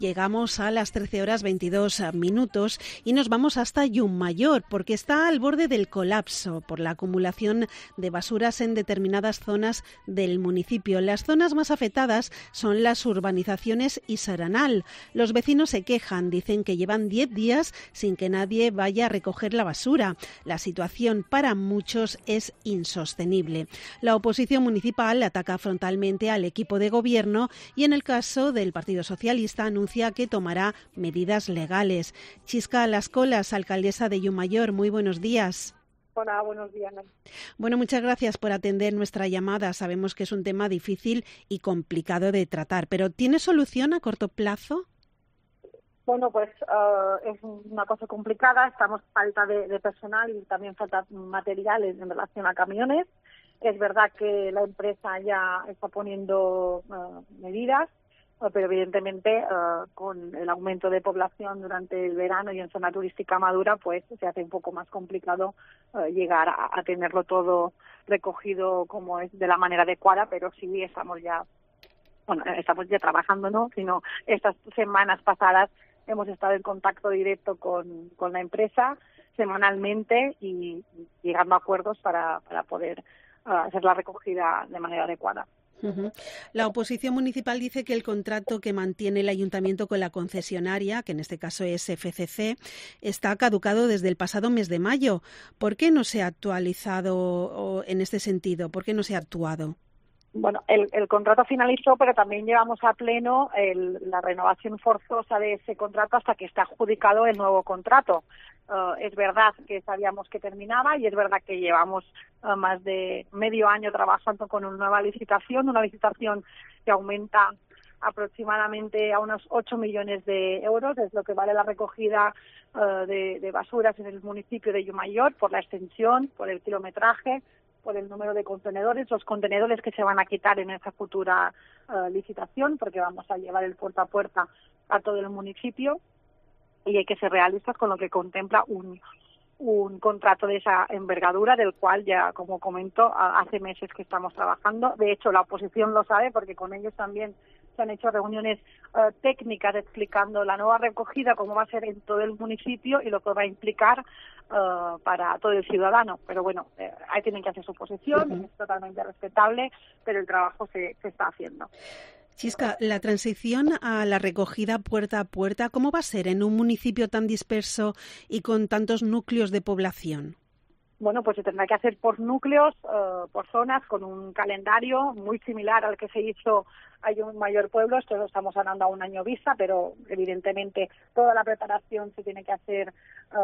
Llegamos a las 13:22 y nos vamos hasta Llummajor porque está al borde del colapso por la acumulación de basuras en determinadas zonas del municipio. Las zonas más afectadas son las urbanizaciones y Saranal. Los vecinos se quejan, dicen que llevan 10 días sin que nadie vaya a recoger la basura. La situación para muchos es insostenible. La oposición municipal ataca frontalmente al equipo de gobierno y en el caso del Partido Socialista anuncia que tomará medidas legales. Chisca Las Colas, alcaldesa de Llummajor, muy buenos días. Hola, buenos días. Bueno, muchas gracias por atender nuestra llamada. Sabemos que es un tema difícil y complicado de tratar, pero ¿tiene solución a corto plazo? Bueno, pues es una cosa complicada. Estamos falta de personal y también falta materiales en relación a camiones. Es verdad que la empresa ya está poniendo medidas, pero evidentemente con el aumento de población durante el verano y en zona turística madura, pues se hace un poco más complicado llegar a tenerlo todo recogido como es de la manera adecuada, pero sí estamos ya trabajando, ¿no? Sino estas semanas pasadas hemos estado en contacto directo con la empresa semanalmente y llegando a acuerdos para poder hacer la recogida de manera adecuada. Uh-huh. La oposición municipal dice que el contrato que mantiene el ayuntamiento con la concesionaria, que en este caso es FCC, está caducado desde el pasado mes de mayo. ¿Por qué no se ha actualizado en este sentido? ¿Por qué no se ha actuado? Bueno, el contrato finalizó, pero también llevamos a pleno la renovación forzosa de ese contrato hasta que está adjudicado el nuevo contrato. Es verdad que sabíamos que terminaba y es verdad que llevamos más de medio año trabajando con una nueva licitación que aumenta aproximadamente a unos 8 millones de euros, es lo que vale la recogida de basuras en el municipio de Llummajor por la extensión, por el kilometraje, por el número de contenedores, los contenedores que se van a quitar en esa futura licitación, porque vamos a llevar el puerta a puerta a todo el municipio y hay que ser realistas con lo que contempla un contrato de esa envergadura, del cual ya, como comento, hace meses que estamos trabajando. De hecho, la oposición lo sabe porque con ellos también se han hecho reuniones técnicas explicando la nueva recogida, cómo va a ser en todo el municipio y lo que va a implicar para todo el ciudadano. Pero bueno, ahí tienen que hacer su posición, es totalmente respetable, pero el trabajo se está haciendo. Chisca, la transición a la recogida puerta a puerta, ¿cómo va a ser en un municipio tan disperso y con tantos núcleos de población? Bueno, pues se tendrá que hacer por núcleos, por zonas, con un calendario muy similar al que se hizo a Llummajor Pueblo. Esto lo estamos hablando a un año vista, pero evidentemente toda la preparación se tiene que hacer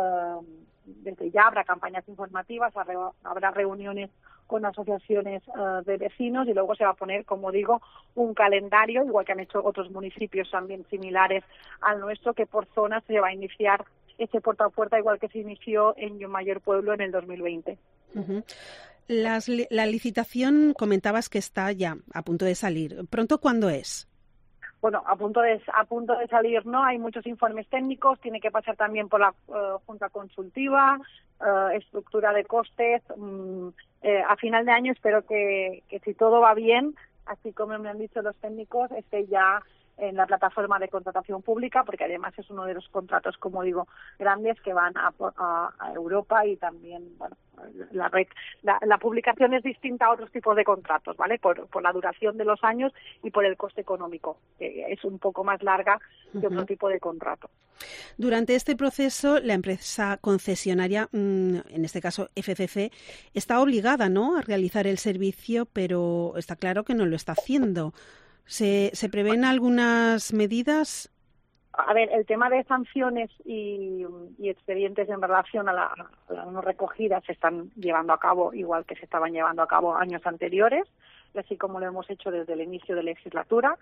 desde ya. Habrá campañas informativas, habrá reuniones con asociaciones de vecinos y luego se va a poner, como digo, un calendario, igual que han hecho otros municipios también similares al nuestro, que por zonas se va a iniciar ese puerta a puerta, igual que se inició en Llummajor Pueblo en el 2020. Uh-huh. La licitación comentabas que está ya a punto de salir. ¿Pronto cuándo es? Bueno, a punto de salir, ¿no? Hay muchos informes técnicos, tiene que pasar también por la Junta Consultiva, estructura de costes. A final de año espero que si todo va bien, así como me han dicho los técnicos, esté ya en la plataforma de contratación pública, porque además es uno de los contratos, como digo, grandes que van a Europa y también, bueno, la red. La publicación es distinta a otros tipos de contratos, ¿vale? Por la duración de los años y por el coste económico, que es un poco más larga que otro tipo de contrato. Durante este proceso, la empresa concesionaria, en este caso FCC, está obligada, ¿no?, a realizar el servicio, pero está claro que no lo está haciendo. ¿Se prevén algunas medidas? A ver, el tema de sanciones y expedientes en relación a la no recogida se están llevando a cabo igual que se estaban llevando a cabo años anteriores, y así como lo hemos hecho desde el inicio de la legislatura.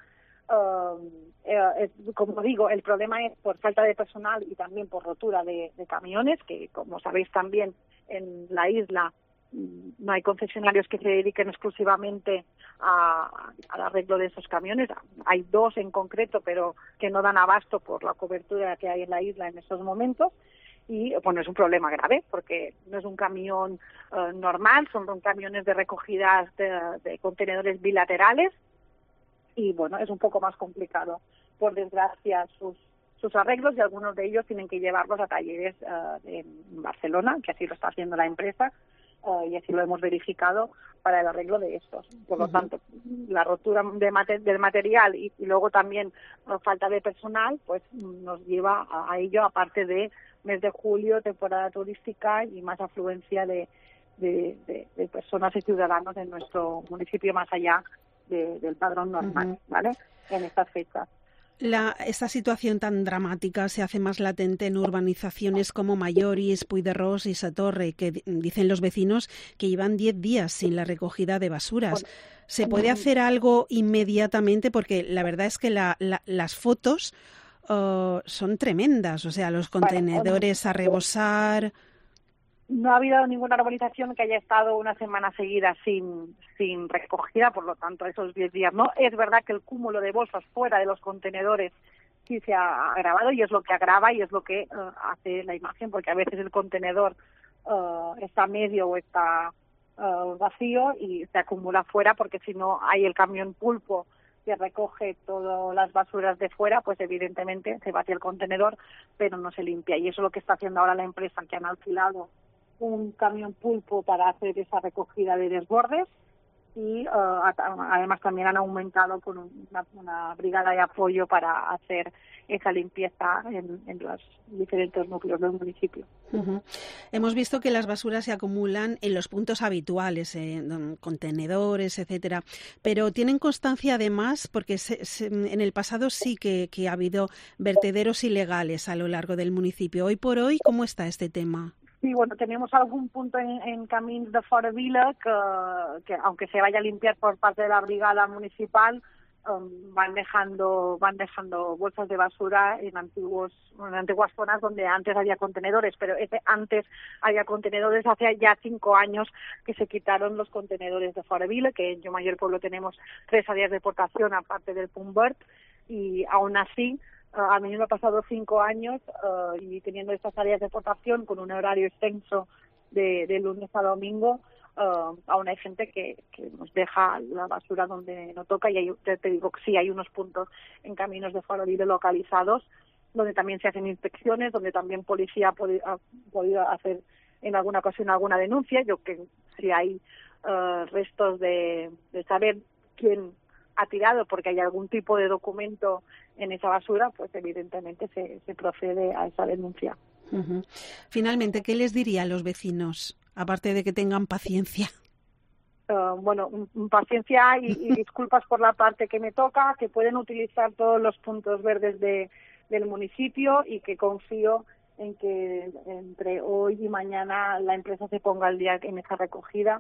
Como digo, el problema es por falta de personal y también por rotura de camiones, que como sabéis también en la isla no hay concesionarios que se dediquen exclusivamente al arreglo de esos camiones. Hay 2 en concreto, pero que no dan abasto por la cobertura que hay en la isla en estos momentos. Y bueno, es un problema grave porque no es un camión normal, son camiones de recogidas de contenedores bilaterales y bueno, es un poco más complicado. por desgracia, sus arreglos, y algunos de ellos tienen que llevarlos a talleres en Barcelona, que así lo está haciendo la empresa, y así lo hemos verificado para el arreglo de estos. Por lo tanto, la rotura del material y luego también falta de personal, pues nos lleva a ello, aparte de mes de julio, temporada turística y más afluencia de personas y ciudadanos en nuestro municipio, más allá del padrón normal, ¿vale? En estas fechas. Esta situación tan dramática se hace más latente en urbanizaciones como Mallorís, Puigdemont y Satorre, que dicen los vecinos que llevan 10 días sin la recogida de basuras. ¿Se puede hacer algo inmediatamente? Porque la verdad es que las fotos son tremendas, o sea, los contenedores a rebosar. No ha habido ninguna urbanización que haya estado una semana seguida sin recogida, por lo tanto, esos 10 días no. Es verdad que el cúmulo de bolsas fuera de los contenedores sí se ha agravado, y es lo que agrava y es lo que hace la imagen, porque a veces el contenedor está medio o está vacío y se acumula fuera, porque si no hay el camión pulpo que recoge todas las basuras de fuera, pues evidentemente se vacía el contenedor, pero no se limpia. Y eso es lo que está haciendo ahora la empresa, que han alquilado un camión pulpo para hacer esa recogida de desbordes, y además también han aumentado con una brigada de apoyo para hacer esa limpieza en los diferentes núcleos del municipio. Hemos visto que las basuras se acumulan en los puntos habituales, contenedores, etcétera, pero tienen constancia además, porque en el pasado sí que ha habido vertederos ilegales a lo largo del municipio. Hoy por hoy, ¿cómo está este tema? Sí, bueno, tenemos algún punto en Camins de Fora Vila que aunque se vaya a limpiar por parte de la brigada municipal, van dejando bolsas de basura en antiguas zonas donde antes había contenedores, pero antes había contenedores hace ya 5 años que se quitaron los contenedores de Fora Vila, que en Llomayor Pueblo tenemos 3 áreas de deportación aparte del Pumbert, y aún así a mí me ha pasado 5 años y teniendo estas áreas de deportación con un horario extenso de lunes a domingo, aún hay gente que nos deja la basura donde no toca, y te digo que sí, hay unos puntos en Caminos de Fora Vila localizados donde también se hacen inspecciones, donde también policía ha podido hacer en alguna ocasión alguna denuncia. Yo que si hay restos de saber quién ha tirado, porque hay algún tipo de documento en esa basura, pues evidentemente se procede a esa denuncia. Finalmente, ¿qué les diría a los vecinos, aparte de que tengan paciencia? Bueno, paciencia y disculpas por la parte que me toca, que pueden utilizar todos los puntos verdes del municipio, y que confío en que entre hoy y mañana la empresa se ponga al día en esa recogida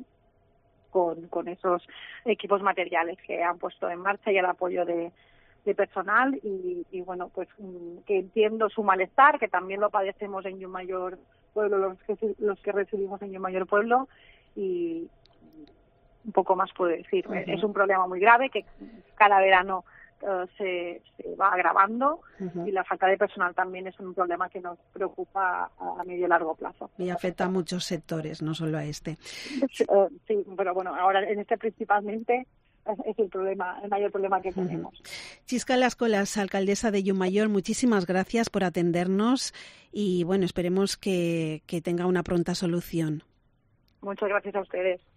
con esos equipos materiales que han puesto en marcha y el apoyo de personal, y bueno, pues que entiendo su malestar, que también lo padecemos en Llomayor Pueblo, los que residimos en Llomayor Pueblo, y un poco más puedo decir. Es un problema muy grave que cada verano se va agravando, y la falta de personal también es un problema que nos preocupa a medio y largo plazo. Y afecta a muchos sectores, no solo a este. Sí, pero bueno, ahora en este principalmente es el mayor problema que tenemos. Chisca Las Colas, alcaldesa de Llomayor, muchísimas gracias por atendernos, y bueno, esperemos que tenga una pronta solución. Muchas gracias a ustedes.